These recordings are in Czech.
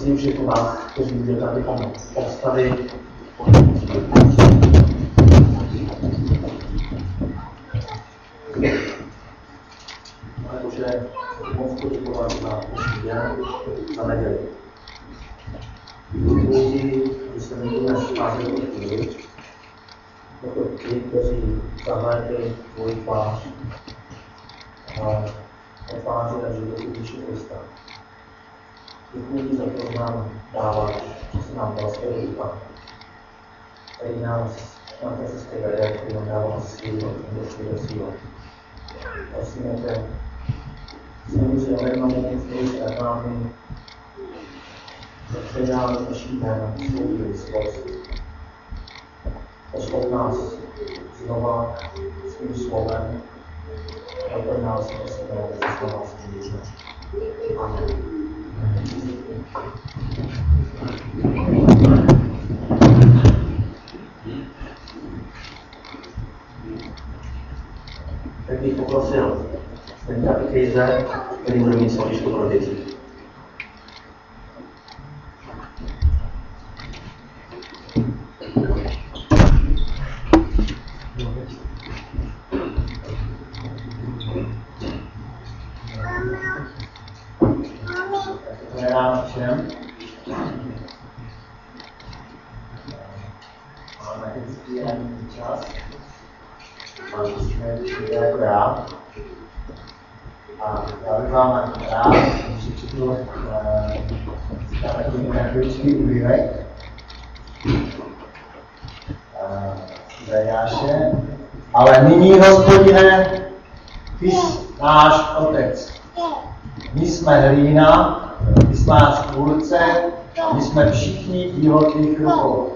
poprosím všechny vás, kteří budete, abychom povstali. Pane Bože, moc poděkovat za dnešní den, za neděli. Děkuji, že se můžeme scházet od chvíli, jako ti, kteří zahlédli tvoji tvář a tváře a životu Ježíše Krista. Děkuji ti za to, že nám dáváš, že jsi nám dal svého ducha, který nás na té cestě vede, který nám dává sílu, do sílu. Prosíme tě, Synu, že jednou stojíš nad námi, předáme dnešní den svou blízkost. Poslou nás znova svým slovem, naplň nás prosíme, aby se nás blížil. Amen. Tak bych poprosil Stejně katechýze, který bude mít slovíčko pro děti. Dobré ráno všem. Máme hezký ranní čas. Máme přijde jako já. A já bych vám rád přečetl takový nekritický úryvek z Jaše. Ale nyní, Hospodine, ty jsi náš Otec. My jsme hlína, ty jsi náš tvůrce, my jsme všichni dílo tvých rukou.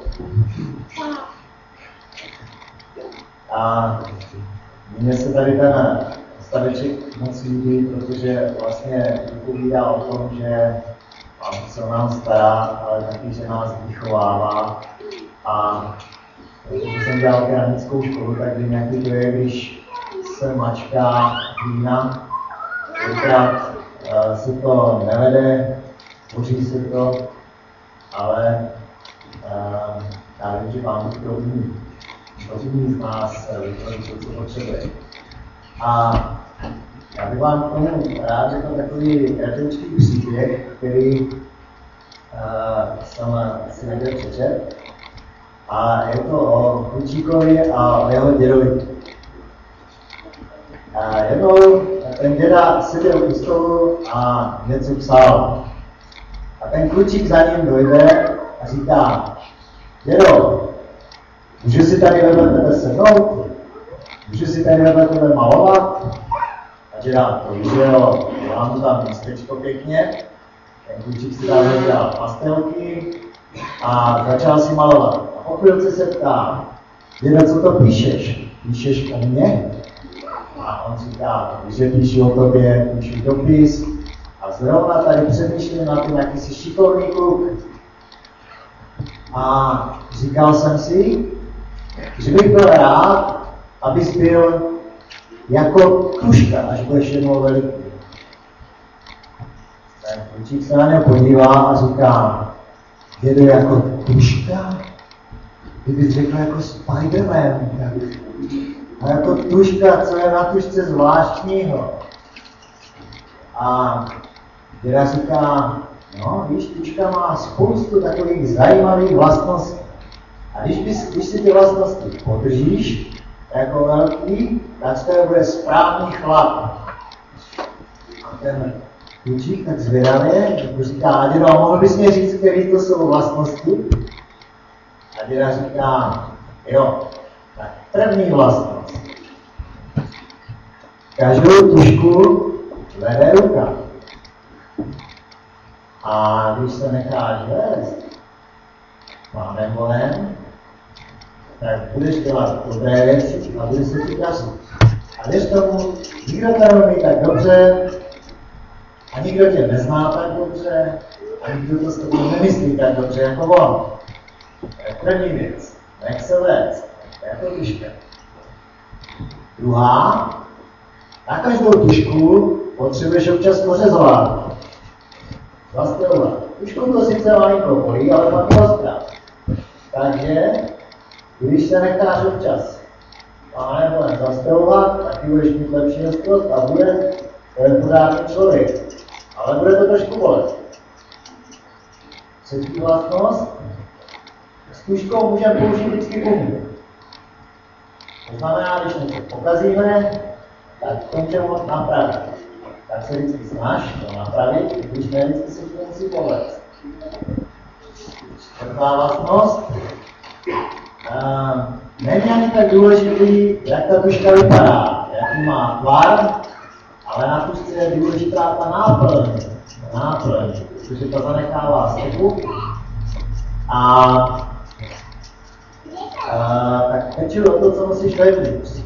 A mně se tady ten staveček moc líbí, protože vlastně vypovídá o tom, že Pán se o nás stará, ale taky, že nás vychovává. A protože jsem dělal keramickou školu, tak vím, jaký to je, když se mačká hlína. Kolikrát se to nevede, boří se to, ale já vím, že Pán to rozumí z nás, to, co potřebuje. A já bych vám k tomu rád řekl takový kratičký příběh, který jsem si někde přečet. A je to o klučíkovi a o jeho dědovi. Jednou ten děda seděl u stolu a něco psal. A ten klučík za ním dojde a říká: dědo, můžu si tady vedle tebe sednout? Můžu si tady vedle tebe malovat? A děda, to víš, že jo, dělám mu tam místečko pěkně. Ten klučík si tam dělal pastelky a začal si malovat. A po chvilce se ptá: děda, co to píšeš? Píšeš o mně? A on říká: víš, že píšu o tobě, píšu dopis. A zrovna tady přemýšlím na tím, jaký jsi šikovný kluk. A říkal jsem si, že bych byl rád, abys byl jako tuška, až budeš jednou veliký. Ten klučík se na něj podívá a říká: dědo, jako tuška? Kdybych řekl jako Spider-Man. A jako tuška, co je na tušce zvláštního? A děda říká: no, víš, tuška má spoustu takových zajímavých vlastností. A když si ty vlastnosti podržíš jako velký, tak z toho bude správný chlap. A ten klučík tak zvědavě říká: dědo, mohl bys mě říct, který to jsou vlastnosti? A děda říká: jo, tak první vlastnost. Každou tušku vede ruka. A když se necháš vést pánem Bohem, tak budeš dělat dobré věci a budeš se ti dařit. A věř tomu, nikdo to neumí tak dobře, a nikdo tě nezná tak dobře, a nikdo to s tebou nemyslí tak dobře jako on. To je první věc. Nech se vést. To je to tuška. Druhá, na každou tušku potřebuješ občas pořezovat. Zastavovat. Tušku to sice malinko bolí, ale pak to rozprává. Takže, když se necháš občas pánem Bohem zastavovat, taky budeš mít lepší hostost a bude pořádný člověk. Ale bude to trošku bolet. Třetí vlastnost. S tužkou můžeme použít vždycky pomůžu. To znamená, když něco pokazíme, tak to můžeme moc napravit. Tak se vždycky snaž to napravit, když ne vždycky se to musí povést. Čtvrtá vlastnost. Není ani tak důležitý, jak ta tužka vypadá, jaký má tvar, ale na tužce je důležitá ta náplň, protože to zanechává stopu. Tak peču o to, co musíš vevnitř.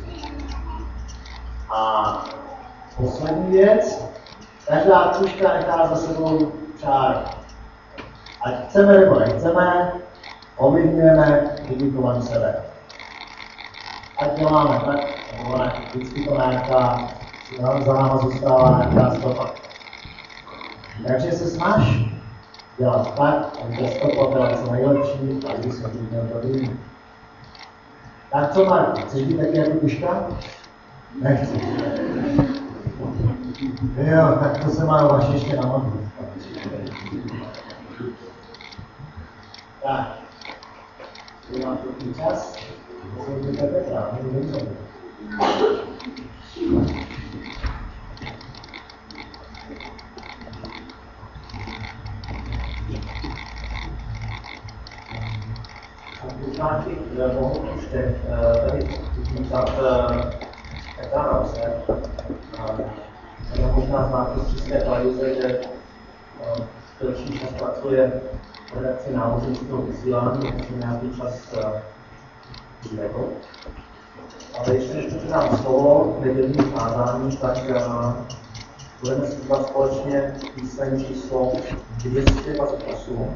A poslední věc, každá tužka nechá za sebou čáru. Ať chceme nebo nechceme, ovlivňujeme vybukování sebe. Ať děláme tak, nebo ne, vždycky to nějaká, za náma zůstává nějaká stopa. Takže se snaž dělat tak, aby ta stopa byla co nejlepší, a když se tím měl to jiný. Tak co, Marku, chceš být taky jako tužka? Nechci. Jo, tak to se má vaši ještě na modlu. Tak. Tu mám takový čas. To jsou ty Petra, můžu být sobě. Možnáky mohu ještě tady písat Petra Rause. Možná znáte z České televize, že delší čas pracuje v redakci námořnického vysílání, takže nějaký čas jiného. Ale ještě než předám slovo k nedělním kázání, tak budeme zpívat společně píseň číslo 228.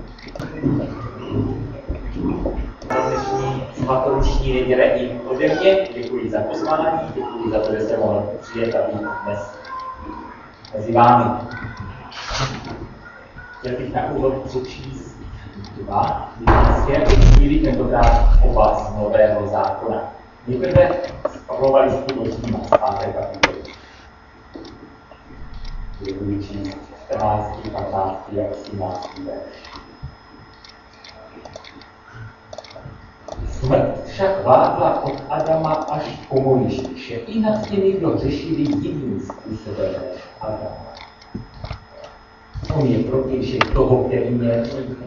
Na dnešní svatodušní neděle i ode mě. Děkuji za pozvání, děkuji za to, že jsem mohl přijet a být dnes mezi vámi. Chtěl bych na úvod přečíst dva biblické chvíli, tentokrát oba z Nového zákona. Nejprve z Pavlova listu do Říma z 5. kapitoly. Budu číst 14., 15. a 18. verš. Smrt však vládla od Adama až po Mojžíše. I nad těmi, kdo řešili jiným způsobem než Adam. On je protějšek toho, který měl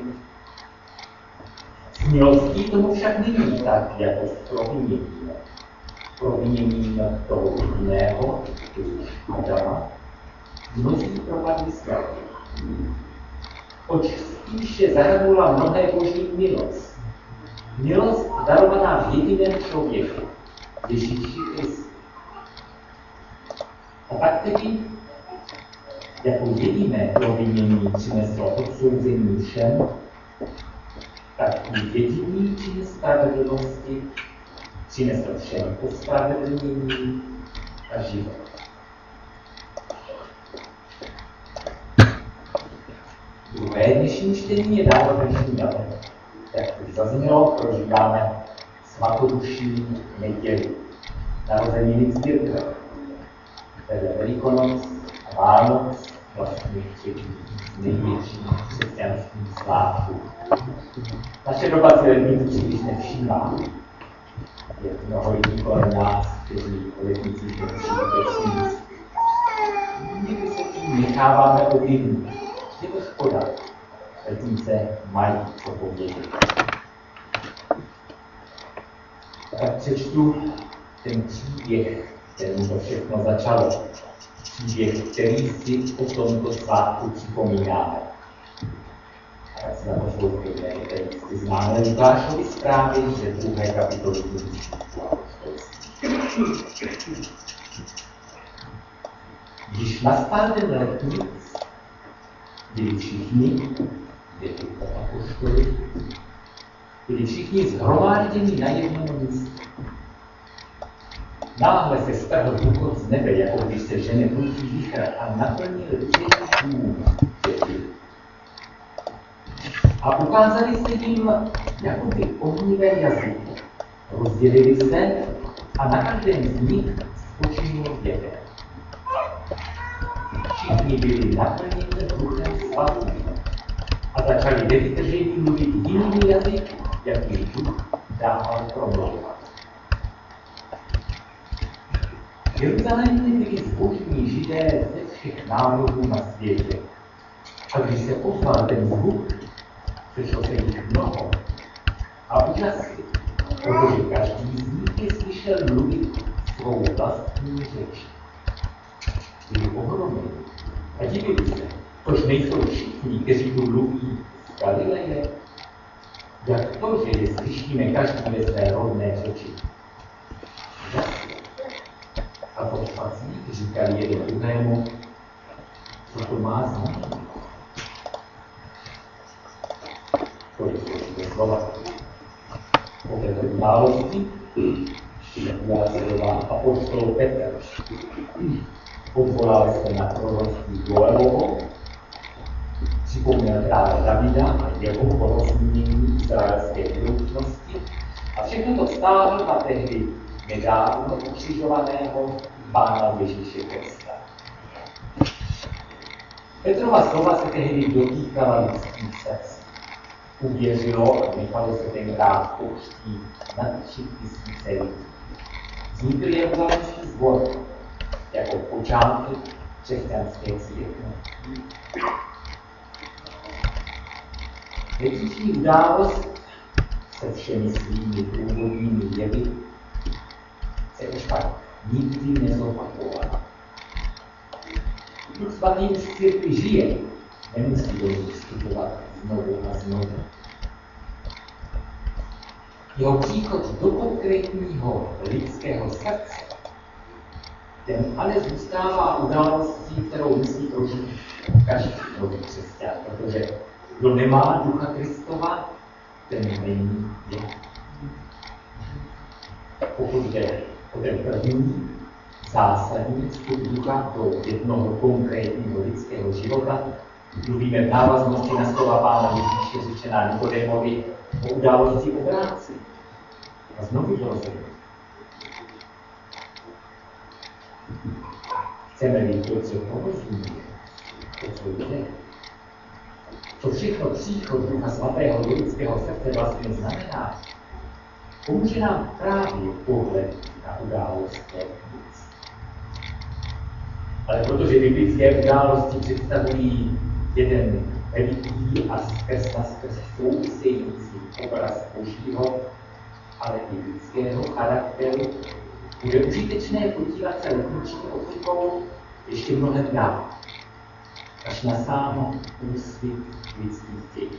s milostí tomu však není tak, jako s proviněním. Proviněním toho jiného, Ježíš Adama, mnozí propadli smrti. Oč spíše zahrnula mnohé boží milost. Milost darovaná v jediném člověku, Ježíši Kristu. A tak tedy, jako jediné provinění přineslo odsouzení všem, tak i jediný čin spravedlnosti přinesl všem ospravedlnění a život. Druhé dnešní čtení je dáno dnešní datem. Jak už zaznělo, prožíváme svatodušní neděli, narozeniny církve, tedy Velikonoc a Vánoc, vlastně třetí největší křesťanský svátků. Naše doba si lidí příliš nevšímá. Je mnoho lidí kolem nás, kteří o letnicích nemusí vůbec nic. Někdy se tím necháváme ovlivnit. Je to škoda. Letnice mají co povědět. Tak přečtu ten příběh, kterým to všechno začalo. Příběh, který si o tomto svátku připomínáme. A tak se na to poslouchejte, je tady jistě známe Lukášovy zprávy, že 2. kapitoly Když nastal ten letnic, byli všichni, byli všichni zhromážděni na jednom místě. Náhle se strhl důchod z nebe, jako když se žene prudký vítr a naplnil celý dům. A ukázali se jim jakoby ohnivé jazyky. Rozdělili se a na každém z nich spočinul jeden. Všichni byli naplněni Duchem Svatým a začali ve vytržení mluvit jinými jazyky, jaký Duch dával promlouvat. V Jeruzalémě byli zbožní Židé ze všech národů na světě. A když se ozval ten zvuk, slyšel se jich mnoho a úžasli, protože každý z nich je slyšel mluvit svou vlastní řeč. Byli ohromeni a divili se, tož nejsou všichni, kteří tu mluví z Galileje. Jak to, že je slyšíme každý ve své rodné řeči? Úžasli. A podpasník říkali jeden druhému, co to má znamenat. Tolik složité slova. Po této události vyjádřil apoštol Petr. Odvolal se na proroctví Joelovo, připomněl krále Davida a jeho porozumnění izraelské budoucnosti a všechno to vztáhl na tehdy nedávno ukřižovaného Pána Ježíše Krista. Petrova slova se tehdy dotýkala lidských srdcí. Uvěřilo a nechalo se tenkrát pokřtít na 3000 lidí. Vznikl jeruzalémský sbor jako počátek křesťanské církve. Letitní událost se všemi svými průvodními jevy se už pak nikdy nezopakovala. Duch Svatý už v církvi žije, nemusí do nich vstupovat znovu a znovu. Jeho příchod do konkrétního lidského srdce, ten ale zůstává událostí, kterou musí prožít každý nový křesťan, protože kdo nemá Ducha Kristova, ten není je. Pokud jde o ten první zásadní vstup Ducha do jednoho konkrétního lidského života, mluvíme v návaznosti na slova Pána Ježíše řečená Nikodémovi o události obrácení a znovu zrození. Chceme-li dobře porozumět, to co jde, co všechno příchod Ducha Svatého do lidského srdce vlastně znamená, pomůže nám právě pohled na událost věc. Ale protože biblické události představují jeden veliký a skrz související obraz Božího, ale i lidského charakteru, bude užitečné podívat se letniční optikou ještě mnohem dál, až na sám úsvit lidských dějin.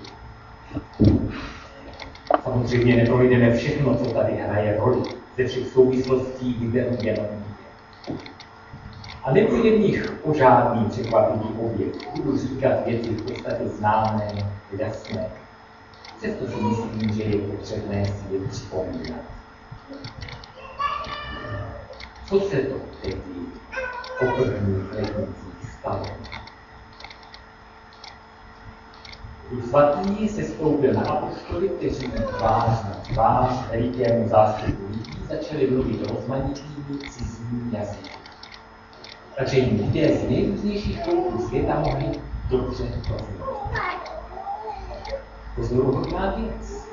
Samozřejmě neprojdeme všechno, co tady hraje roli. Ze všech souvislostí vyberu jenom dvě. A nebude v nich o žádný překvapivý objev. Budu říkat věci v podstatě známé, jasné. Přesto si myslím, že je potřebné si je připomínat. Co se to tehdy po prvních letnicích stalo? Duch Svatý se stoupil na apoštoly, kteří tvář na tvář velikému zástupu lidí začali mluvit rozmanitými cizími jazyky. Takže jim lidé z nejrůznějších koutů světa mohli dobře rozumět. Pozoruhodná věc.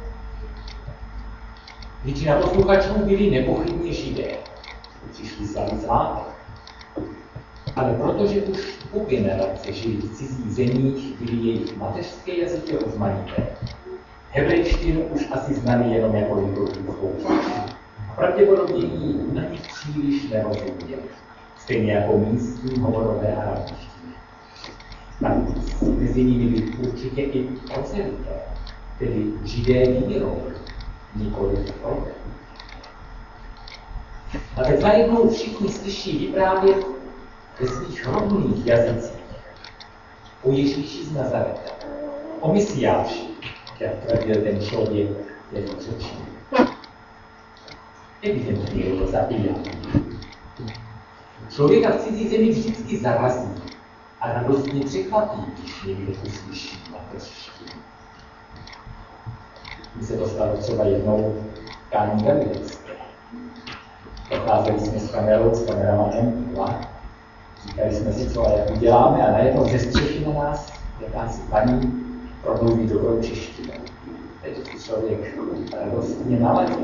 Většina posluchačů byli nepochybně Židé. Přišli sami z válek. Ale protože už po generace žili v cizích zemích, byly jejich mateřské jazyky rozmanité. Hebrejštinu už asi znali jenom jako liturgickou řeč. Pravděpodobně jí na nich příliš nerozuměli. Stejně jako místní hovorové arabštiny. Navíc mezi nimi byli určitě i proselité, tedy Židé vírou, nikoliv rodem. A teď najednou všichni slyší vyprávět ve svých rodných jazycích o Ježíši z Nazareta, o Mesiáši, jak tvrdil ten člověk, který řečí. Evidentně je to zabíjání. Člověka v cizí zemi vždycky zarazí a radostně překvapí, když někdo uslyší mateřštinu. mi se to stalo třeba jednou v Kání Galilecké. Docházeli jsme s kamerou, s kameramanem, říkali jsme si, co a jak uděláme, a najednou ze střechy na nás jakási paní promluví dobrou češtinu. Teď si člověk radostně naladil.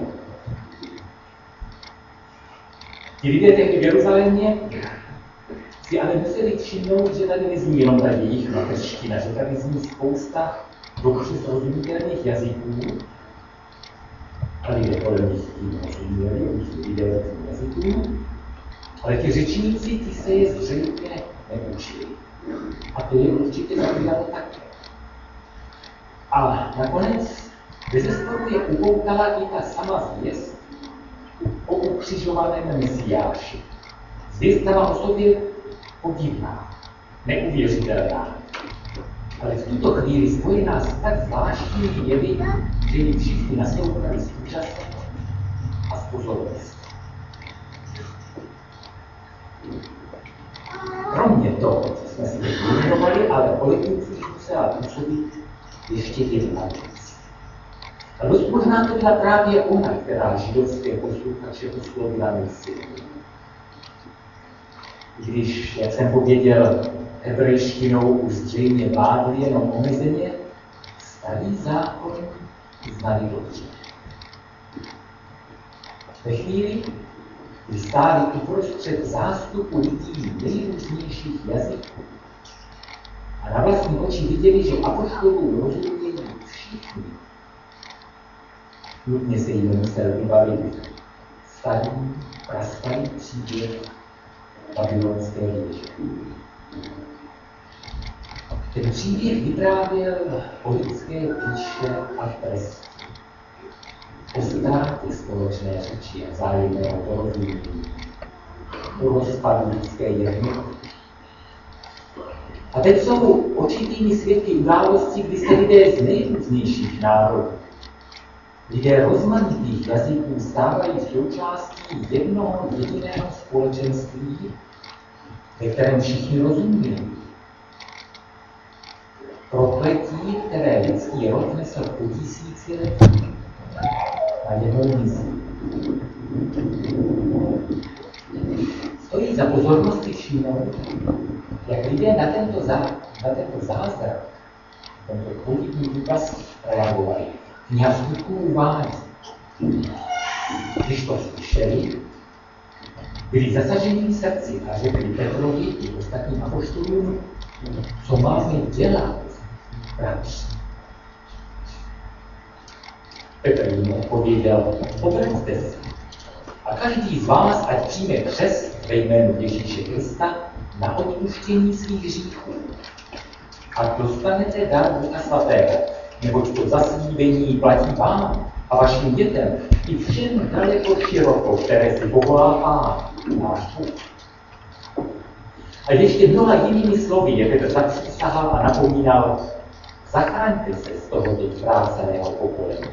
Ti lidé tehdy v Jeruzalémě si ale museli všimnout, že tady nezní jenom ta jejich mateřština, že tady zní spousta dobře srozumitelných jazyků, a lidé kolem nich tím rozuměli, oni jsou lidé jazyků, ale ti řečníci, ty se je zřejmě neučili. A to je určitě zaujalo také. A nakonec bezesporu je upoutala i ta sama zvěst o ukřižovaném Mesiáši. Zvěst sama o sobě podivná, neuvěřitelná, ale v tuto chvíli spojená s tak zvláštními jevy, že ji všichni naslouchali s účastí a s pozorností. Kromě toho, co jsme si vyjmenovali, ale politických musela působit ještě jedna věc. A dost možná to byla právě ona, která židovské posluchače oslovila nejsilněji. Když, jak jsem pověděl, hebrejštinou už zřejmě vládli jenom omezeně, starý zákon znali dobře. Ve chvíli, kdy stáli uprostřed zástupu lidí nejrůznějších jazyků a na vlastní oči viděli, že apoštolům rozumějí všichni, nutně se jim musel vybavit starý, prastarý příběh babylonské věže. Ten příběh vyprávěl o lidské píše a trestě, o ztrátě společné řeči a vzájemného porozumění, o rozpadu lidské jednoty. A teď jsou očitými svědky událostí, kdy se lidé z nejrůznějších národů, lidé rozmanitých jazyků stávají součástí jednoho jediného společenství, ve kterém všichni rozumějí. Prokletí, které lidský rod nesl po tisíciletí, najednou mizí. Stojí za pozornost si všimnout, jak lidé na tento zázrak, tento podivný důkaz reagovali. Kniha Skutků uvádí. Když to slyšeli, byli zasaženi v srdci a řekli Petrovi i ostatním apoštolům, co máme dělat, bratři. Petr jim odpověděl, obraťte se a každý z vás, ať přijme křest ve jménu Ježíše Krista na odpuštění svých hříchů. A dostanete dar Ducha Svatého, neboť to zaslíbení platí vám a vašim dětem i všem daleko široko, které si povolá Pán, náš Bůh. A ještě mnoha jinými slovy je Petr zapřísahal a napomínal, zachraňte se z tohoto zvráceného pokolení.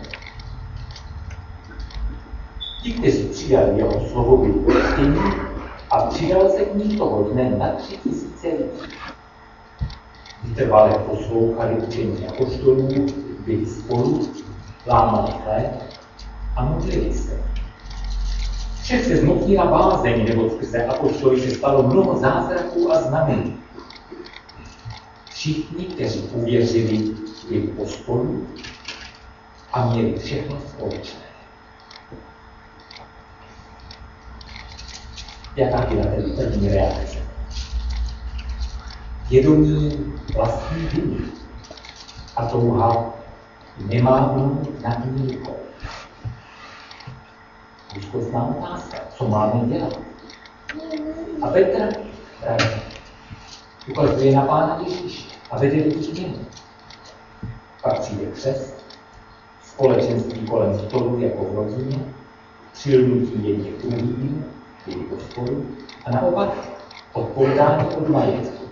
Ti, kteří přijali jeho slovo, byli uctěni a přidal se k ní toho dne na 3000 lidí. Vytrvale poslouchali učení apoštolů, byli spolu, lámali chléb a modlili se. Všech se zmocnila bázeň, nebo skrze apoštoly se stalo mnoho zázraků a znamení. Všichni, kteří uvěřili, byli pospolu a měli všechno společné. Jaká byla tedy první reakce? Vědomí vlastní viny a touha nemávnout na nikoho. Úzkostná otázka, co máme dělat? A Petr ukazuje na Pána Ježíše a vede lidi k němu. Pak přijde křest, společenství kolem stolu jako v rodině, přilnutí jedněch druhým, byli spolu, a naopak odpovídání od majetku.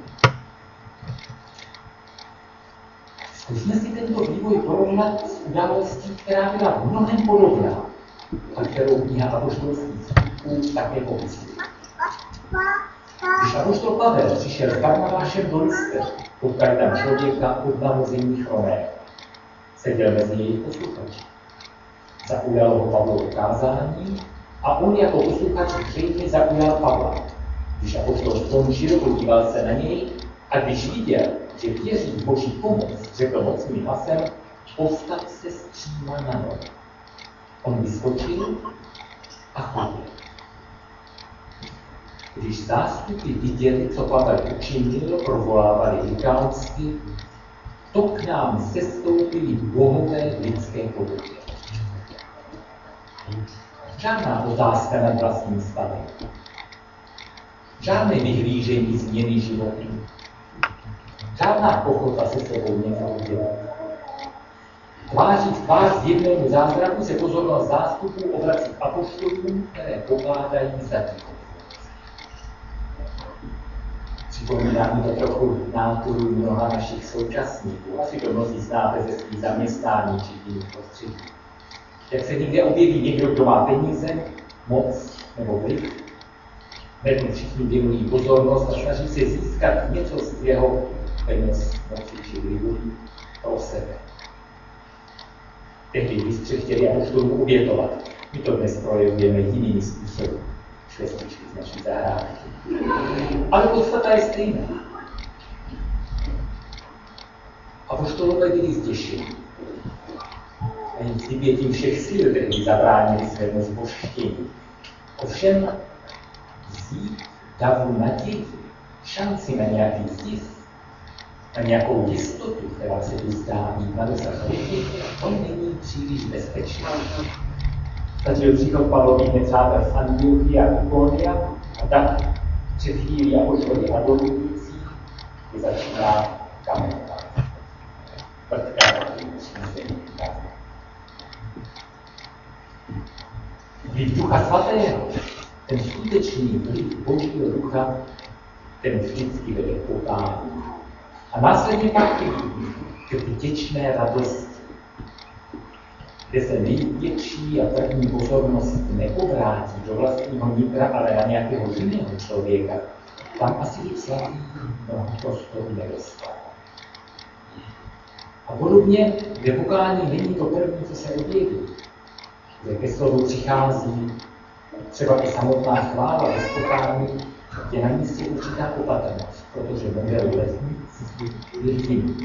Zkusme si tento vývoj porovnat s událostí, která byla mnohem podobná a kterou kniha apoštolských skutků také popisuje. Když apoštol Pavel přišel s Barnabášem do Lystra, potkali tam člověka od narození chromého. Seděl mezi jejich posluchači. Zaujalo ho Pavlovo kázání a on jako posluchač zřejmě zaujal Pavla. Když apoštol skončil, podíval se na něj a když viděl, že věří v Boží pomoc, řekl mocným hlasem, postav se stříma na nohy. On vyskočil a chodil. Když zástupy viděli, co Pavel učinil, provolávali říkálsky, to k nám sestoupili bohové lidské podobě. Žádná otázka nad vlastním stavem. Žádné vyhlížení změny života. Žádná ochota se sebou něco udělat. Tváří v tvář zjevnému zázraku se pozornost zástupů obrací k apoštolům, které pokládají za ticho. Připomíná mi to trochu náturu mnoha našich současníků. Asi to mnozí znáte ze svých zaměstnání či jiných prostředí. Jak se někde objeví někdo, kdo má peníze, moc nebo vliv, hned všichni věnují pozornost a snaží se získat něco z jeho peněz, moci či vlivu pro sebe. Tehdy mistři chtěli apoštolům obětovat. My to dnes projevujeme jinými způsoby. Švestičky z naší zahrádky. Ale podstata je stejná. Apoštolové byli zděšeni. Ani s vybětím všech sil tehdy zabránili svému zbožštění. Ovšem vzít davu naději, šanci na nějaký zisk, na nějakou jistotu, která se tu zdá být na dosah ruky, to není příliš bezpečné. Stačil příchod Pavlových nepřátel z Antiochie a Ikonia a tak před chvílí apoštoli adorující je začíná kamenovat. Vliv Ducha Svatého, ten skutečný vliv Božího Ducha, ten vždycky vede k pokání. A následně pak k vděčné radosti, kde se největší a první pozornost neobrátí do vlastního nitra, ale na nějakého jiného člověka. Tam asi svatý mnoho prostoru nedostává. A podobně, kde pokání není to první, co se objeví. Kde ke slovu přichází třeba i samotná chvála bez pokání, je na místě určitá opatrnost, protože model lesníc je jiný.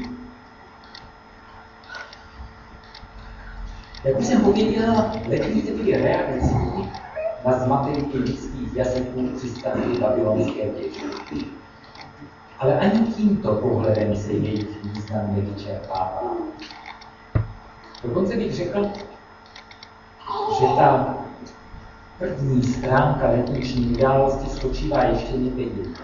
Jak už jsem pověděl, letníci byli reakcí na zmatení lidských jazyků při stavbě babylonské věže. Ale ani tímto pohledem se jejich význam nevyčerpává. Dokonce bych řekl, že ta první stránka letniční události spočívá ještě někde jinde.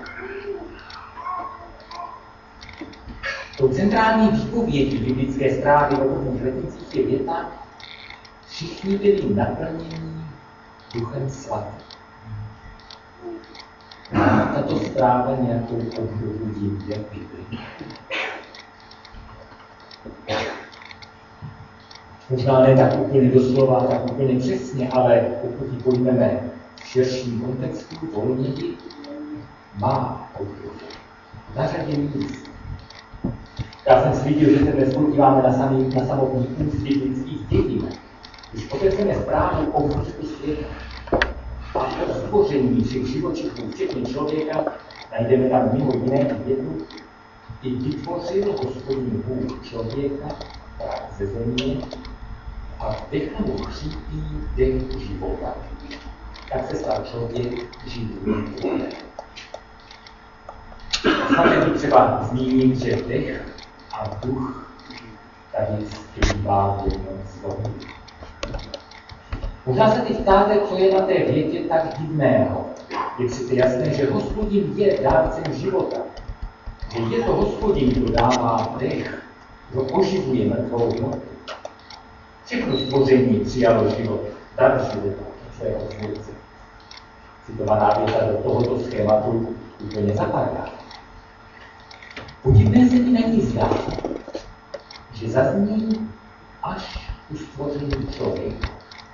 Tou centrální výpovědí biblické zprávy o prvních letnicích je věta: všichni byli naplněni Duchem Svatým. Tato zpráva nějakou obdobu je v Biblii. Možná ne tak úplně doslova, tak úplně přesně, ale pokud ji pojmeme v širším kontextu, volněji, má obdobu. Na řadě míst. Já jsem slíbil, že se dnes podíváme na samotný úsvit lidských dějin. Když otevřeme zprávu o vzniku světa a o stvoření všech živočichů, včetně člověka, najdeme tam mimo jiné větu: i vytvořil Hospodin Bůh člověka ze země a vdechnul chřípý dech života. Tak se stal člověk živým tvorem. Samozřejmě třeba zmíním, že dech a duch tady skrývá v jednom slovu. Možná se teď ptáte, co je na té větě tak divného. Je přece jasné, že Hospodin je dárcem života. Že je to Hospodin, kdo dává dech, kdo oživuje mrtvou hmotu. Všechno stvoření přijalo život, dar života, svého tvůrce. Citovaná věta do tohoto schématu úplně zapadá. Podivné se mi na ní zdá, že zazní až u stvoření člověka.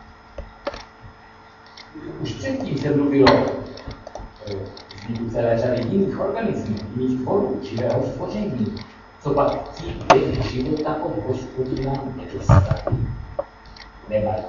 Už předtím se mluvilo vzniku celé řady jiných organismů, jiných tvorů, živého stvoření, co pak chtít dech života od Hospodina nedostali. nemají.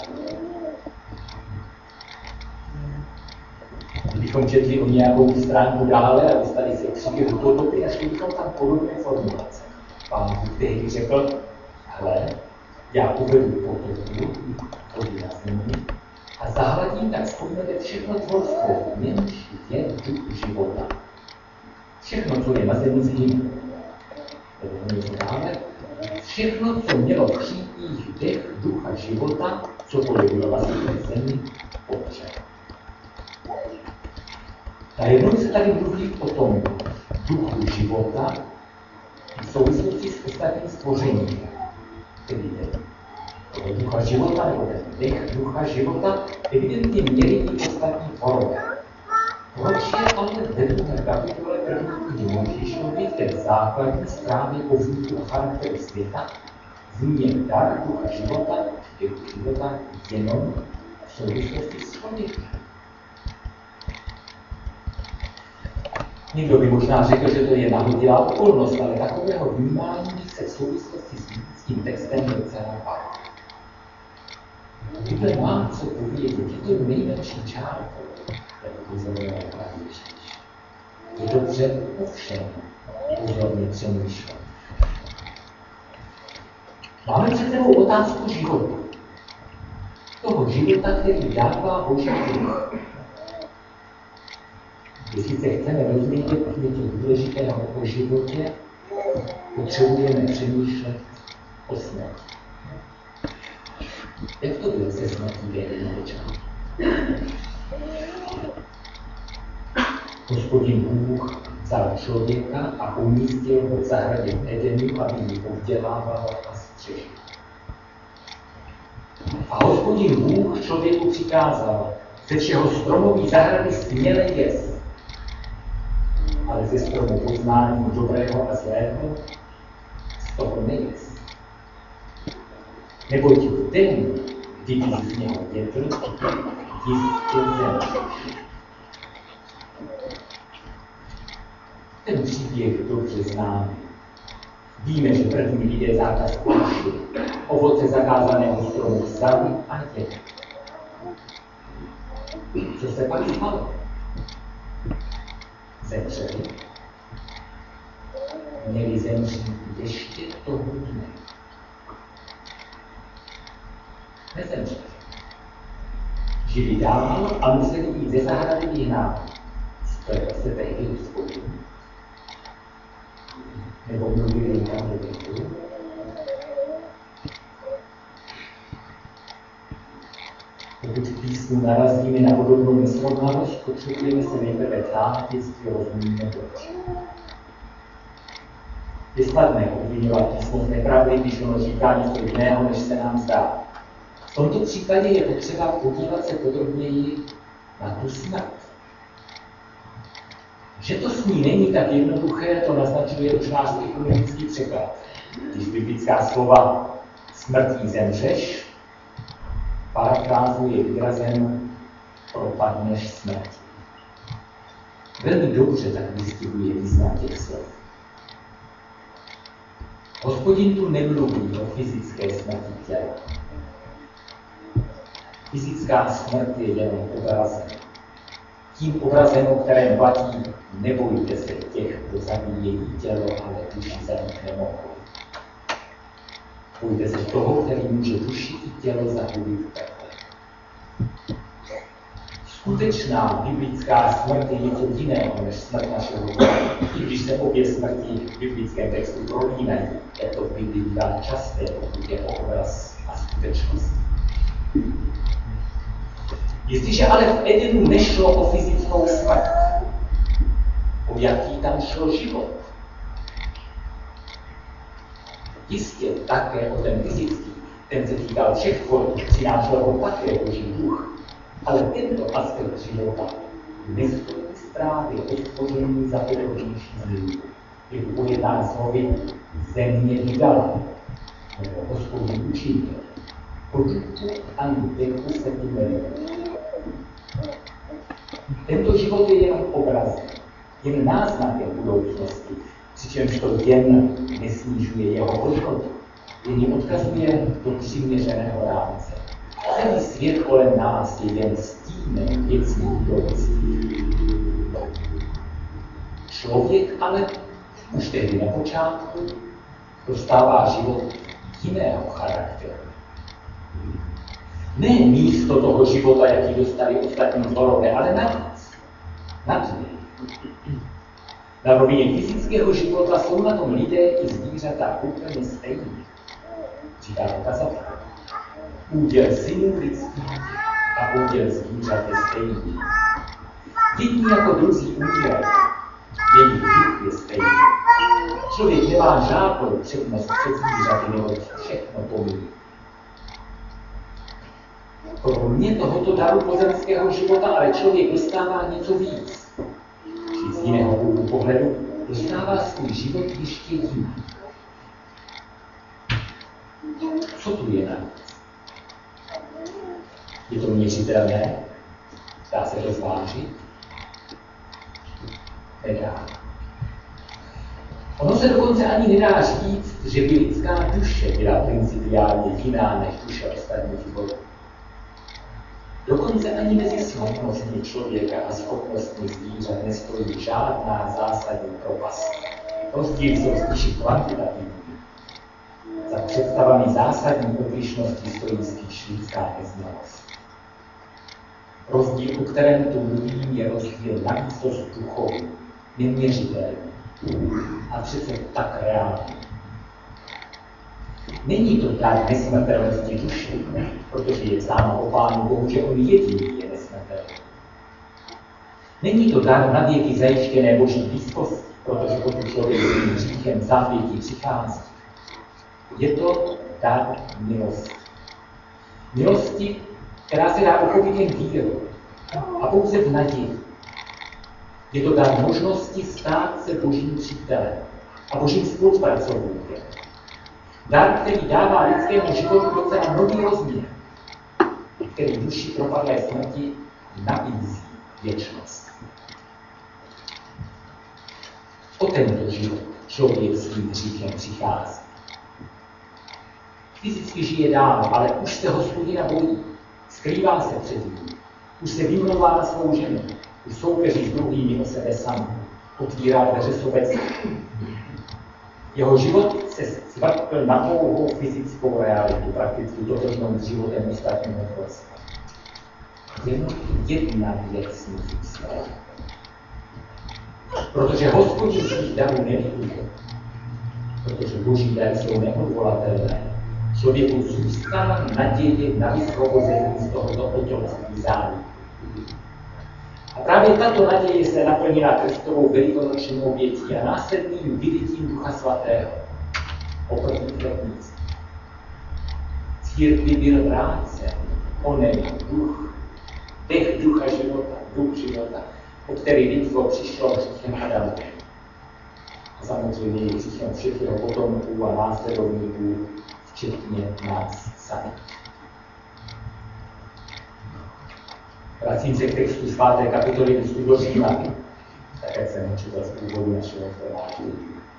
Kdybychom četli o nějakou stránku dále a dostali se příběh do toho doby a šli bychom tam podobné formulace. Pán Bůh tehdy řekl, hele, já uvedu potopu, vody na zemi, a zahladím tak vzpomněte všechno tvorstvo, v němž je duch života. Všechno, co je na zemi, zhyne. Všechno, co mělo přijít dech ducha života, cokoliv bylo na zemi, popře. Najednou se tady mluví o tom duchu života v souvislosti s ostatním stvořením, tedy toho ducha života, nebo ten dech ducha života, evidentně měli i ostatní tvorové. Proč je ale ve druhé kapitole první knihy Mojžíšovy ten základní zprávy o vzniku charakteru světa zmíněn dar ducha života, dechu života jenom v souvislosti s člověkem? Někdo by možná řekl, že to je nahodilá okolnost, ale takového vnímání bych se v souvislosti s biblickým textem docela bál. Bible má co povědět, je to nejmenší čárkou, jako pozorné Pán Ježíš. Je dobře ovšem pozorně přemýšlet. Máme před sebou otázku života. Toho života, který dává Boží duch. Jestli se chceme dozvědět něco důležitého o životě, potřebujeme přemýšlet o smrti. Jak to bylo se smrtí v Edenu? Hospodin Bůh vzal člověka a umístil ho v zahradě v Edenu, aby ji obdělával a střežil. A Hospodin Bůh člověku přikázal, ze všeho stromový zahrady směle jest, ale ze stromu poznání dobrého a zlého z toho nejest. Neboť v den, kdy ty z něho jedl, jistě zemřeš. Ten příběh dobře známe. Víme, že první lidé zákaz porušili, ovoce zakázaného stromu vzali a jedli. Co se pak stalo? Zemřeli. Měli zemřít ještě toho dne. Nezemřeli. Žili dál a museli jít ze zahrady vyhnávat. Spletl se tehdy Hospodin. Nebo mluvili tam do věku. Pokud v písmu narazíme na podobnou nesrovnalost, potřebujeme se nejprve ptát, jestli rozumíme dobře. Je snadné obvinovat písmo z nepravdy, když ono říká něco jiného, než se nám zdá. V tomto případě je potřeba podívat se podrobněji na tu smrt. Že to s ní není tak jednoduché, to naznačuje už náš ekumenický překlad. Když biblická slova smrtí zemřeš, parafrázuje výrazem propadneš smrti. Velmi dobře tak vystihuje význam těch slov. Hospodin tu nemluví o fyzické smrti těla. Fyzická smrt je jenom obrazem. Tím obrazem, o kterém platí, nebojte se těch, kdo zabíjejí tělo, ale duši zabít nemohou. Bojte se toho, který může duši i tělo zahubit v pekle. Skutečná biblická smrt je něco jiného než smrt našeho těla. I když se obě smrti v biblickém textu prolínají, jak to v Biblii bývá časté, pokud je o obraz a skutečnost. Jestliže ale v Edenu nešlo o fyzickou smrt, o jaký tam šlo život? Jistě také o ten fyzický, ten se týkal všech tvorů, přinášel ho také Boží duch, ale tento aspekt života nestojí zprávy o stvoření za podobnější zlý. Je upojedná slovy země vydala, nebo Hospodin učinil. Po duchu ani dechu se vyjmenuje. Tento život je jenom obrazem, jen náznakem budoucnosti, přičemž to jen nesnižuje jeho hodnotu, jen ji odkazuje do přiměřeného rámce. celý svět kolem nás je jen stínem věcí budoucí. Člověk ale už tehdy na počátku dostává život jiného charakteru. Ne místo toho života, jaký dostali ostatní tvorové, ale navíc. Nad něj. Na rovině fyzického života jsou na tom lidé i zvířata úplně stejní. Říká to kazatel. Úděl synů lidských a úděl zvířat je stejný. Jedni jako druzí umírají, jejich duch je stejný. Člověk nemá žádnou přednost před zvířaty, nebo všechno pomíjí. Kromě tohoto daru pozemského života ale člověk dostává něco víc. Či z jiného úhlu pohledu dostává svůj život ještě jiný. Co tu je navíc? Je to měřitelné? Dá se to zvážit? Nedá. Ono se dokonce ani nedá říct, že by lidská duše byla principiálně jiná než duše ostatních životů. Dokonce ani mezi schopnostmi člověka a schopnostmi zvířat nestojí žádná zásadní propast. Rozdíl jsou spíše kvantitativní. Za představami zásadní odlišnosti stojí spíš lidská neznalost. Rozdíl, o kterém tu mluvím, je rozdíl navýsost duchovní, neměřitelný a přece tak reálný. Není to dar nesmrtelnosti duše, protože je psáno o Pánu Bohu, že on jediný je nesmrtelný. Není to dar na věky zajištěné Boží blízkosti, protože pokud člověk svým hříchem zápětí přichází. Je to dar milosti. Milosti, která se dá uchopit jen vírou a pouze v naději. Je to dar možnosti stát se Božím přítelem a Božím spolupracovníkem. Dar, který dává lidskému životu docela nový rozměr, který duši propadlé smrti nabízí věčnost. O tento život člověk svým hříchem přichází. Fyzicky žije dál, ale už se Hospodina bojí, skrývá se před ním, už se vymlouvá na svou ženu, už soupeří s druhými o sebe sami, otvírá dveře sobectví. Jeho život se svrtl na pouhou fyzickou realitu, prakticky totožnou s životem ostatního tvorstva. Jenom jedna věc musí stát. Protože Hospodin svých darů nevýhuje, protože Boží dary jsou neodvolatelné, člověku zůstává naděje na vysvobození z tohoto otroctví zániku. A právě tato naděje se naplnila Kristovou velikonoční obětí a následným vylitím Ducha Svatého. Oproti květnici. Církvi byl vrácen onen duch, dech ducha života, duch života, o který lidstvo přišlo hříchem Adamu. A samozřejmě i hříchem všech jeho potomků a následovníků, včetně nás sami. Vracím se k textu z 5. kapitoly listu do Římanů, tak jak jsem četl z úvodu našeho shromáždění.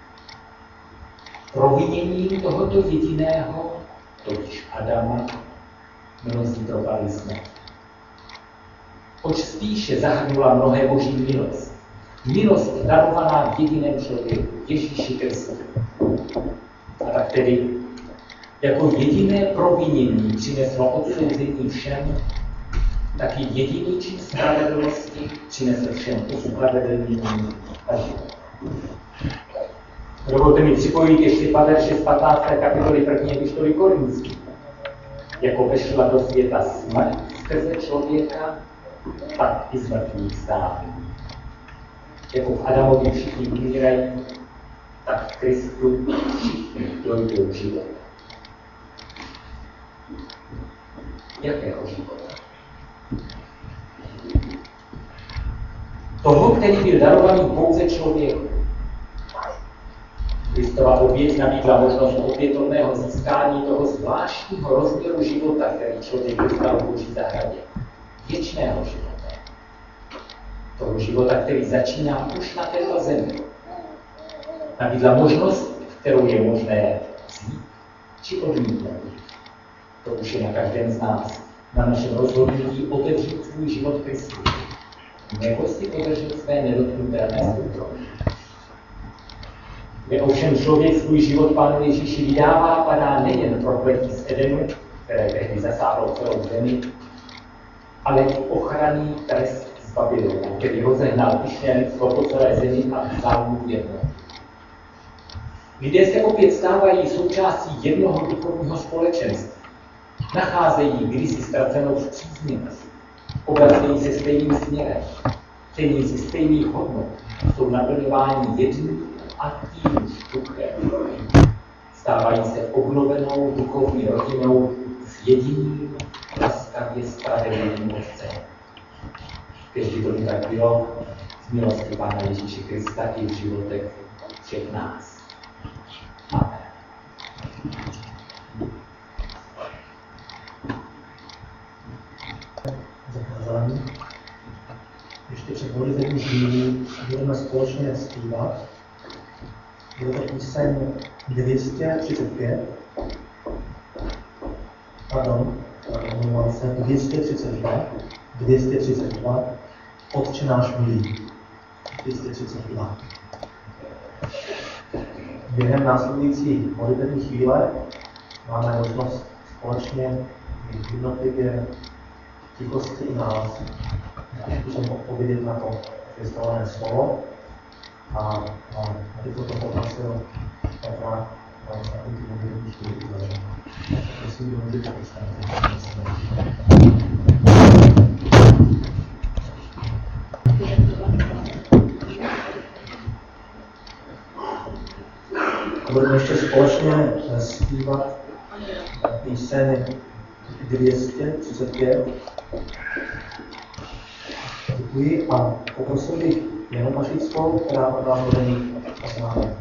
Proviněním tohoto jediného, totiž Adama, mnozí propadli smrt. Oč spíše zahrnula mnohé Boží milost. Milost darovaná v jediném člověku, Ježíši Kristu. A tak tedy jako jediné provinění přineslo odsouzení všem, taky jediný čin spravedlnosti přinesl všem ospravedlnění a život. Dovolte mi připojit ještě verše z 15. kapitoly 1. epištoly Korinským. Jako vešla do světa smrt skrze člověka, tak i zmrtvých vstání. Jako v Adamovi všichni umírají, tak v Kristu všichni dojdou život. Jakého života? Toho, který byl darovaný pouze člověku. Kristova oběť nabídla možnost opětovného získání toho zvláštního rozměru života, který člověk dostal v Boží zahradě. Věčného života. Toho života, který začíná už na této zemi. Nabídla možnost, kterou je možné vzít či odmítnout. To už je na každém z nás. na našem rozhodnutí otevřít svůj život Kristu, nebo si udržet své nedotknutelné soukromí. Kde ovšem člověk svůj život Pánu Ježíši vydává, padá nejen prokletí z Edenu, které tehdy zasáhlo celou zemi, ale i ochranný trest z Babylonu, který rozehnal pyšné lidstvo po celé zemi a vzal mu jedno. Lidé se opět stávají součástí jednoho duchovního společenství. Nacházejí kdysi ztracenou příznivost, obracejí se stejným směrem, cení si stejných hodnot, jsou naplňováni jedním a tím duchem. Stávají se obnovenou duchovní rodinou s jediným laskavě spravedlivým Otcem. Kežby to by tak bylo z milosti Pána Ježíše Krista i v životech všech nás. Amen. Zakázání. Ještě před modlitební chvílí budeme společně zpívat. Bude to píseň 235. Omlouvám se, 232. Otče náš milý. 232. Během následující modlitební chvíle máme možnost společně jednotlivě tichosti i nás zkusím odpovědět na to vyslovené slovo a abych to poprosil Petra, aby ty modlitební chvíli uzavřel. Prosím, domluvit budeme ještě společně zpívat píseň 235. Děkuji a poprosil bych Janu Mašickou, která od vás bude mít oznámení.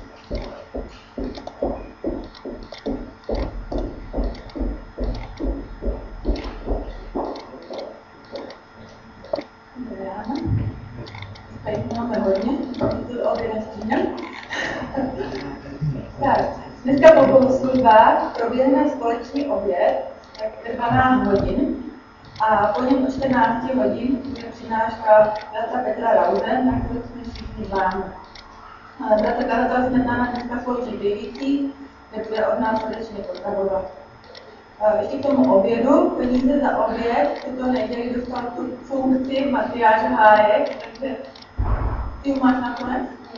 Dneska po bohoslužbách proběhne společný oběd, tak 12 hodin, a po něm o 14 hodin bude přednáška bratra Petra Rauze, na kterou jsme všichni zváni. Bratr kazatel Smetana dneska slouží v Dějicích, kde bude od nás srdečně pozdravovat. Ještě k tomu obědu, peníze za oběd, tuto neděli dostal tu funkci Matyáš Hájek, takže ty ho máš nakonec?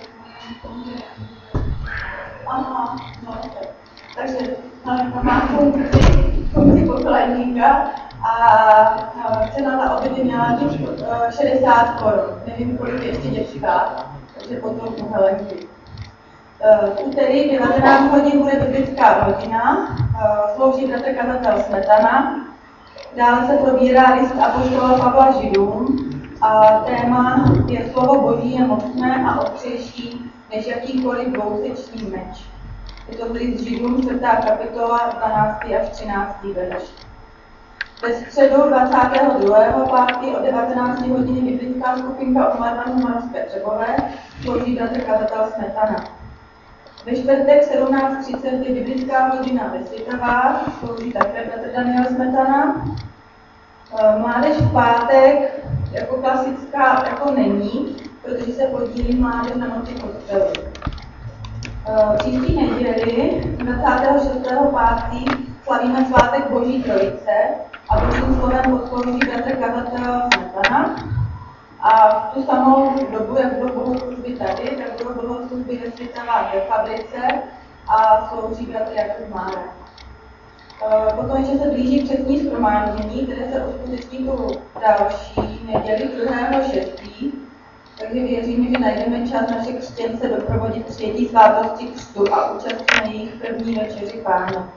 Aha, no tak. Takže má funkci pokladníka a cena za obědy měla být 60 korun. Nevím, kolik ještě dětská, takže potom uhelenky. V úterý 19 hodin bude biblická hodina, slouží bratr kazatel Smetana. Dále se probírá list apoštola Pavla Židům a téma je slovo Boží je mocné a ostřejší než jakýkoliv dvousečný meč. Je to list Židům 4. kapitola 12. až 13. verš. Ve středu 22.5. od 19 hodiny biblická skupinka od Marmanu Moravské Třebové slouží bratr kazatel Smetana. Ve čtvrtek 17.30 je biblická hodina ve Svitavách, slouží také bratr Daniel Smetana. Mládež v pátek jako klasická jako není, protože se podílí mládež na noci kostelu. Příští neděli 26.5. slavíme svátek Boží Trojice a božím slovem poslouží bratr kazatel Smetana. A v tu samou dobu, jak budou bohoslužby tady, tak budou bohoslužby ve Svitavách ve fabrice a slouží bratr Jakub Mára. Potom ještě se blíží přesní shromáždění, které se uskuteční tu další neděli 2.6. Takže věříme, že najdeme čas naše křtěnce doprovodit přijetí svátosti křtu a účastnit na jejich první večeři Pána.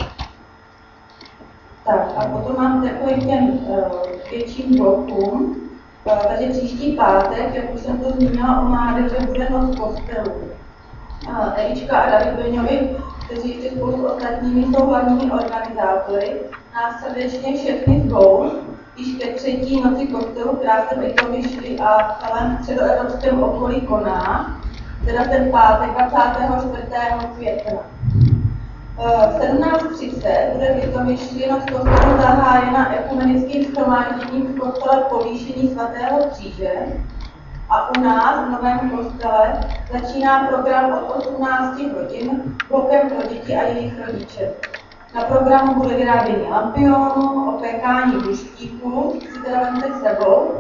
Tak a potom mám takový těm větším blokům. Takže příští pátek, jak už jsem to zmínila, u mládeže bude noc kostelů. Elička a David Beňovi, kteří ještě spolu s ostatními jsou hlavními organizátory, nás srdečně všechny zvou již ke třetí noci kostelu, která se v Litomyšli a v celém středoevropském okolí koná, teda ten pátek 24. května. V 17:30 bude v Litomyšli nad kostelem zahájena ekumenickým shromážděním v kostele Povýšení svatého kříže a u nás v Novém kostele začíná program od 18 hodin blokem pro děti a jejich rodiče. Na programu bude vyrábění lampionů, opékání buštíků, si teda vemte s sebou.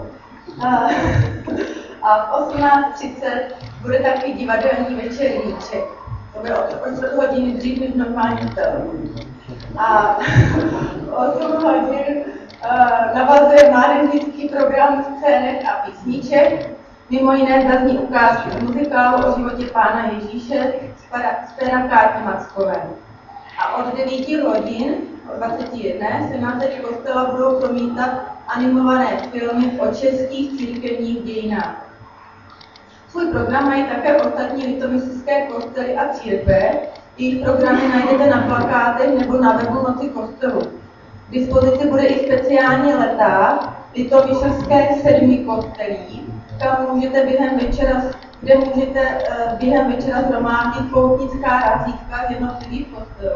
A v 18:30 bude taky divadelní večerníček. To bude o 4 hodiny dřív než normální televizi. A 8 hodin navazuje mládežnický program scének a písniček. Mimo jiné zazní ukázky z muzikálu o životě Pána Ježíše z pera Káti Mackové. A od 9 hodin, od 21, se na zeď kostela budou promítat animované filmy o českých církevních dějinách. Svůj program mají také ostatní litomyslské kostely a církve. Jejich programy najdete na plakátech nebo na webu Noci kostelu. K dispozici bude i speciální leták litomyslské 7 kostelí, kam můžete během večera zhromáždit poutnická razítka z jednotlivých kostelů.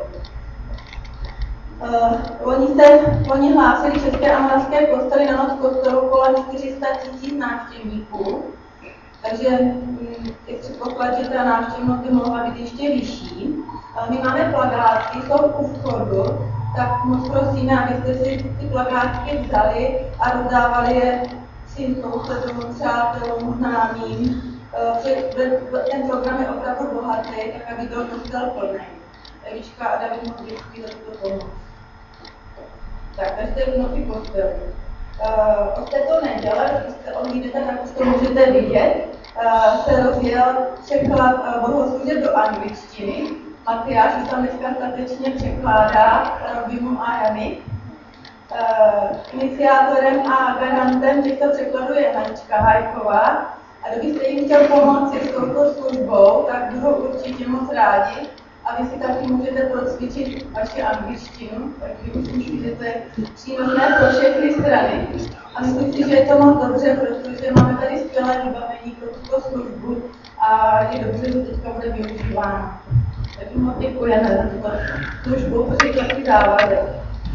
Loni hlásili české a moravské kostely na Noc kostelu kolem 400 000 návštěvníků, takže je předpoklad, že ta návštěvnost by mohla být ještě vyšší. My máme plakátky, jsou u vchodu, tak moc prosíme, abyste si ty plakátky vzali a rozdávali je svým sousedům, přátelům, známým. Ten program je opravdu bohatý, tak aby byl kostel plný. Evička a David moc děkuji za tuto pomoc. Tak, takže to je v Noci kostelu. Od této neděle, když se odvídete, tak už to můžete vidět, se rozjel překlad bohoslužeb do angličtiny. Matyáš už tam dneska statečně překládá Robimu a Jany. Iniciátorem a garantem těchto překladů je Hanička Hajková. A kdybyste jim chtěl pomoci s touto službou, tak budou určitě moc rádi. A vy si taky můžete procvičit vaši angličtinu, takže myslím si, že to je přínosné pro všechny strany. A myslím si, že je to moc dobře, protože máme tady skvělé vybavení pro tuto službu a je dobře, že teďka bude využíváno. Takže moc děkujeme za tuto službu, protože je taky závazek.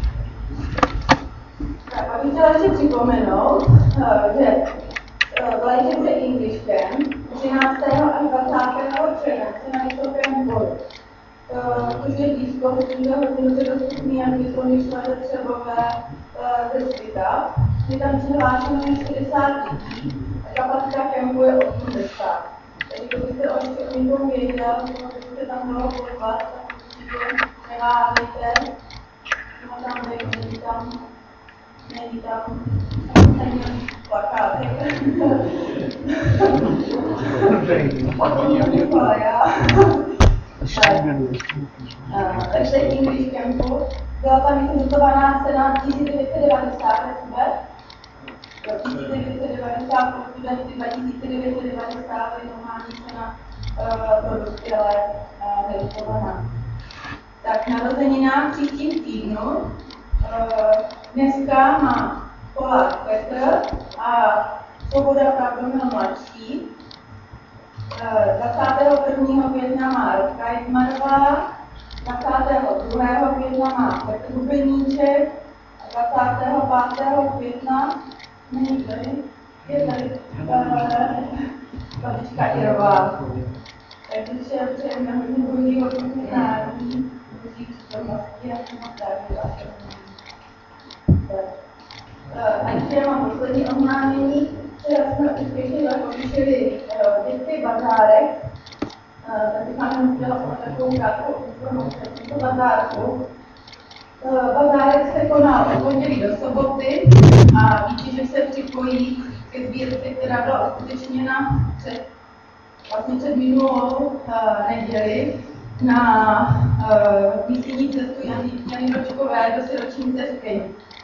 Tak a bych chtěla ještě připomenout, že v létě bude English Camp 13. až 20. července na Vysokém Dvoru. Což je blízko, protože hodinu je dostupný jak Litomyšle, Třebové, ze Svita. Je tam přihlášeno 60 lidí a kapacita kempu je 80. Takže kdybyste o někom věděl, kdybyste tam bylo podvat, tak určitě neváhejte. No tam není tam plakátek. Takže English Campu byla tam vyhodnotovaná cena 1990 vůbec. 1990 pro studenty 2990 je normální cena pro dospělé vyhodnotovaná. Tak narozeninám příštím týdnu dneska má Polák Petr a Svoboda Pravdomil mladší. 21. května má Radka Jitmarová, 22. května má Petr Bubeníček a 25. května není tady, je tady Babička Irová. Takže přejeme hodně božího poznání, boží přítomnosti a moc a ještě mám poslední oznámení. Včera jsme úspěšně zakončili dětský bazárek, tak bych vám chtěla takovou krátkou informaci o tomto bazárku. Bazárek se konal od pondělí do soboty a víte, že se připojí ke sbírce, která byla uskutečněna před minulou neděli na misijní cestu Jany Ročkové do Siročnice v Keni.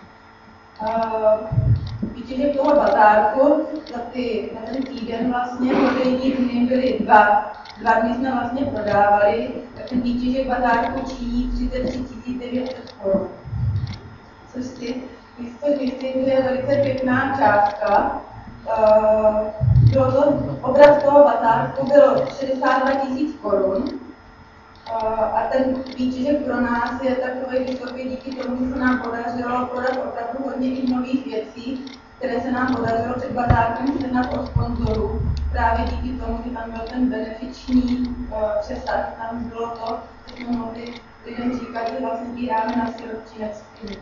Víte, že v toho bazárku na ten týden vlastně prodejní dny byly dva dny jsme vlastně prodávali, tak ten výtěžek bazárku činí 33 900 korun. Což si myslím, že je velice pěkná částka. Obrat toho bazárku byl 62 000 korun A ten výčižek pro nás je takový vysoký díky tomu, že se nám podařilo prodat opravdu hodně i nových věcí, které se nám podařilo před bazákem sehnat od sponzorů. Právě díky tomu, že tam byl ten benefiční přesah, tam bylo to, že jsme mohli lidem říkat, že vlastně sbíráme na sirotčinectví.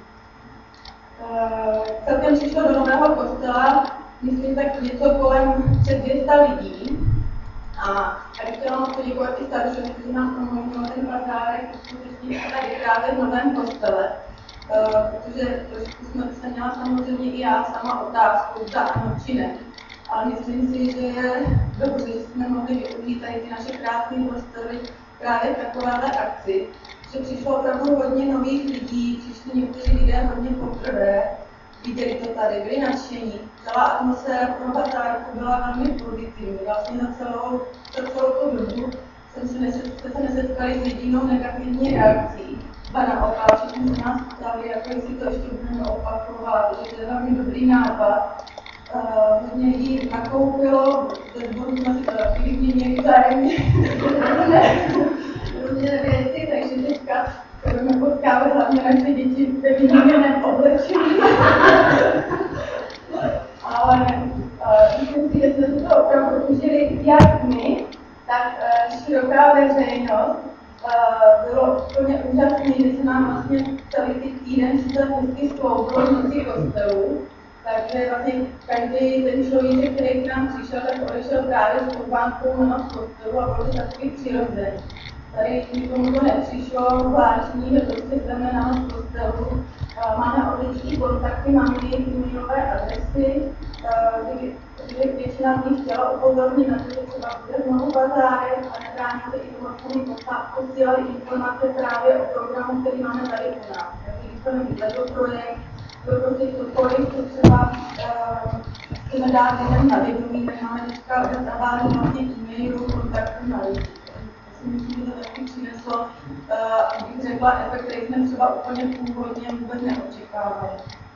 Celkem přišlo do nového kostela, myslím tak něco kolem přes 200 lidí. A já bych chtěla moc poděkovat i starším, kteří nám umožnili ten bazárek skutečně tady právě v novém kostele. Protože trošku jsem měla samozřejmě i já sama otázku, zda ano či ne. Ale myslím si, že je dobře, že jsme mohli využít tady ty naše krásné prostory právě v takovéhle akci. Že přišlo opravdu hodně nových lidí, přišli někteří lidé hodně poprvé, viděli to tady, byli nadšení. Celá atmosféra pro bazárku byla velmi pozitivní. Vlastně za celou tu dobu jsme se nesetkali s jedinou negativní reakcí. A naopak, všichni se nás ptali, jako jestli to ještě budeme opakovat, že to je velmi dobrý nápad. Hodně lidí nakoupilo, ze dvoru jsme si to taky vyměnili vzájemně různé věci, takže teďka budeme potkávat hlavně naše děti ve vyměněném oblečení. Ale myslím si, že jsme si to opravdu užili jak my, tak široká veřejnost. Bylo úplně úžasné, že se nám vlastně celý ty týden se vždycky skloubilo noci kostelů. Takže vlastně každý ten člověk, který k nám přišel, tak odešel právě s pozvánkou na noc kostelu a bylo to takový přirozený. Tady nikomu to nepřišlo zvláštní, že prostě jdeme na noc kostelu. Máme od lidí kontakty, máme jejich e-mailové adresy, protože většina z nich chtěla upozornit na to, že třeba bude znovu bazárek a nebrání se i tomu, abychom posílali informace právě o programu, který máme tady u nás. Takže když jsme vyvedl projekt, byl prostě cokoliv, co třeba chceme dát lidem na vědomí, tak máme teďka databázi vlastně e-mailů, kontaktů na lidi. Myslím, že to taky přineslo, abych řekla, efekt, který jsme třeba úplně původně vůbec neočekávali.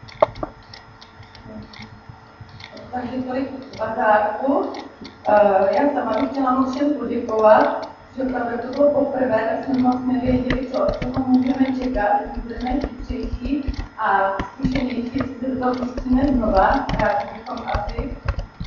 Takže tolik bazárku. Já sama bych chtěla moc všem poděkovat, že opravdu to bylo poprvé, tak jsme moc nevěděli, co od toho můžeme čekat, když budeme chytřejší a zkušenější, jestli se do toho pustíme znova, rádi bychom asi.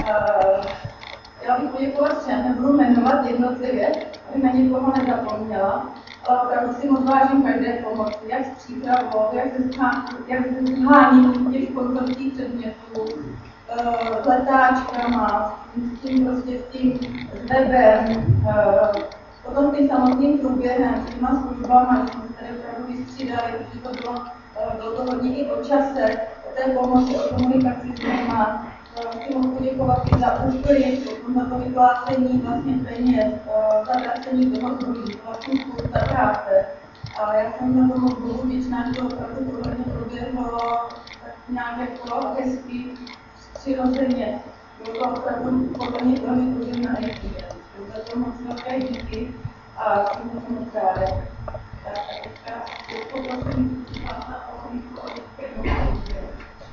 Já bych poděkovat všem, nebudu jmenovat jednotlivě, abych na někoho nezapomněla, ale opravdu si moc vážím každé pomoci, jak s přípravou, jak se zháním těch konceptních předmětů, s letáčkama, s tím webem, potom tím samotným průběhem, s těma službama, že jsme se tady opravdu vystřídali, protože bylo to hodně i o čase, o té pomoci, o komunikaci s něma. Chci moc poděkovat i za úspory, za to vyplácení vlastně peněz, za vracení toho zboží, vlastně spousta práce. A já jsem na to moc bohu vděčná, že to opravdu proběhlo tak nějak jako hezký, přirozeně. Bylo to opravdu podle mě velmi důležitá energie. Za to moc velké díky a jsem to moc ráda. Tak teďka poprosím vás na ochotníku o dětské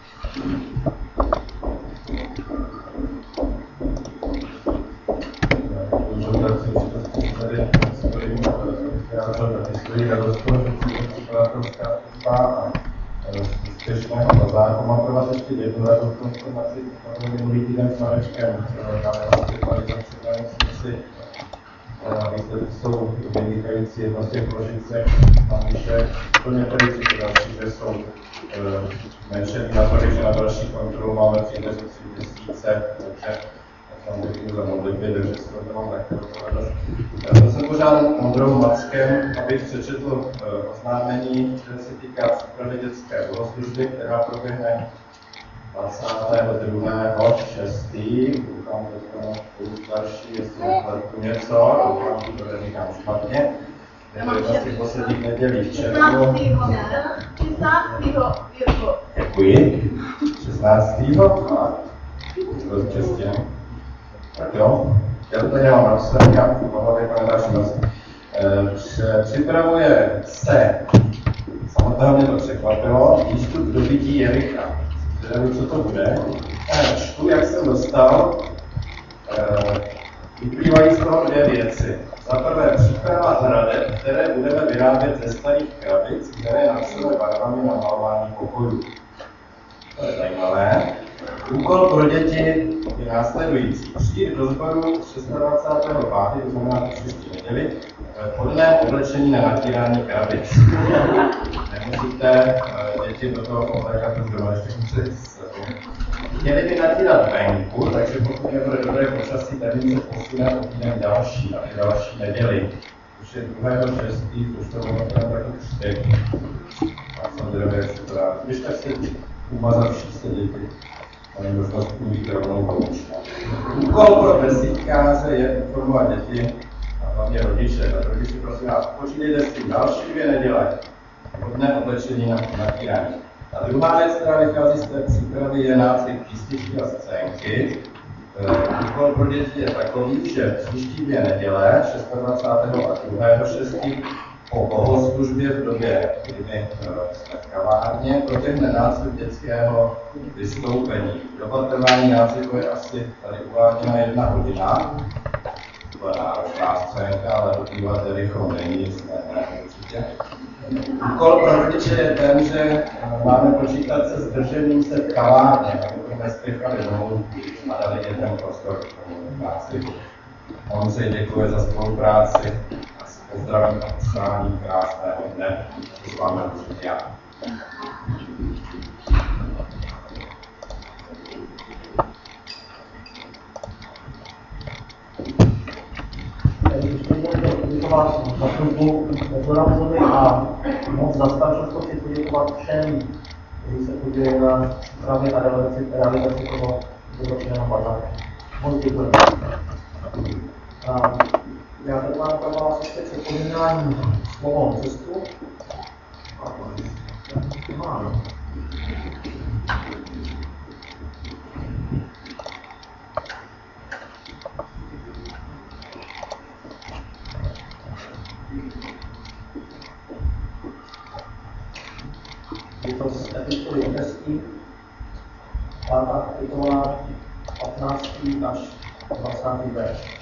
Mám pro vás ještě jednu radost informaci. Minulý týden s Marečkem na aktualizaci si výsledky jsou vynikající, jedno z těch ložicek tam vyše úplně tady ty další, že jsou menšení natolik, že na další kontrolu máme přijde 3000, takže tam děkuji za modlitby, takže si to mám také radost. Já jsem požádal Ondrou Mackem, abych přečetl oznámení, které se týká přípravy dětské bohoslužby, která proběhne 22.6. Koukám teďka na starší, jestli nepletu něco, doufám, že to neříkám špatně. Je to jedna z těch posledních nedělí v červnu. 16. Děkuji. 16. Rozčestě. Tak jo, já to tady mám napsané, já v hlavě kalendář připravuje se, samotného mě to překvapilo, výstup do bytí Jericha. Nevím, co to bude. Čtu, jak jsem dostal, vyplývají z toho dvě věci. Za prvé příprava hradeb, které Úkol pro děti je následující. Přijít do sboru 26.5., to znamená příští neděli, podle oblečení na natírání krabic. Nemusíte děti do toho oblékat už doma, ještě přes. Chtěli by natírat venku, takže pokud nebude dobré počasí, tak se posune o týden další, a ty další neděli. Už je 2.6., už to bylo taky 4. A samozřejmě, jak se to dá. Když tak se umazavší se děti. Mají možnost mít rovnou pomoc. Úkol pro desítkáře je informovat děti a hlavně rodiče. Tak rodiče, prosím vás, počítejte s tím další 2 neděle. Hodné oblečení na natírání. A druhá věc, která vychází z té přípravy, je nácvik písničky a scénky. Úkol pro děti je takový, že příští 2 neděle, 26. a 2.6. po bohoslužbě v době, kdy jsme v kavárně, proběhne nácvik dětského vystoupení. Doba trvání nácviku je asi tady uváděna 1 hodina. To byla náročná scénka, ale dobývat rychlou není, ne určitě. Úkol pro rodiče je ten, že máme počítat se zdržením se v kavárně, abychom nespěchali domů a dali dětem prostor k tomu nácviku. Ondřej děkuje za spolupráci. Pozdravím a přání krásného dne. To s vámi určitě já. Poděkovat za službu Mezoramzovi a moc za staršost si poděkovat všem, kteří se podíleli na právě a realizaci toho výročného bazaru. Moc děkuji. Já tady mám pro vás ještě připomínání slovou cestu. Mám. Je to z epistolí Efeským, 5. kapitola, 15. až 20. verš.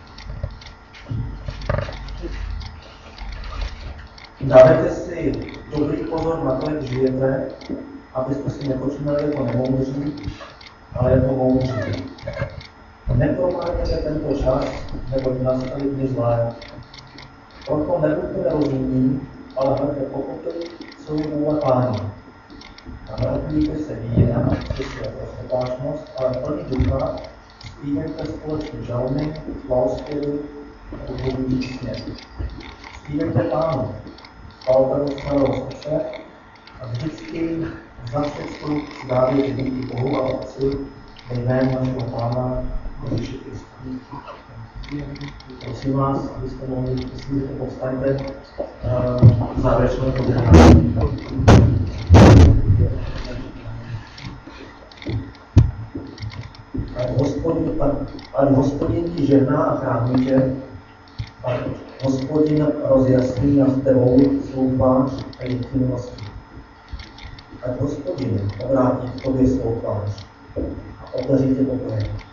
Dávejte si dobrý pozor na to, jak žijete, abyste si nepočínali jako nemoudří, ale jako moudří. Nepromarněte tento čas, neboť nastaly dny zlé. Proto nebuďte nerozumní, ale hledajte pochopit, co je vůle Páně. A neodmítejte se vína, což je rozpotáčnost, ale plný ducha, zpívejte společně žalmy, chválspěvy a duchovní písně. Zpívejte Pánu, chvalte do svého srdce a vždycky za všechno dávejte díky Bohu a Otci ve jménu našeho Pána Ježíše Krista. Prosím vás, abyste mohli, jestli povstaňte, závěrečné poděkování. Ať Hospodin ti žehná a chrání tě, ať Hospodin rozjasní nad tebou svou tvář a jít ti milostí. Ať Hospodin obrátí k tobě svou tvář a otevří tě pokojem.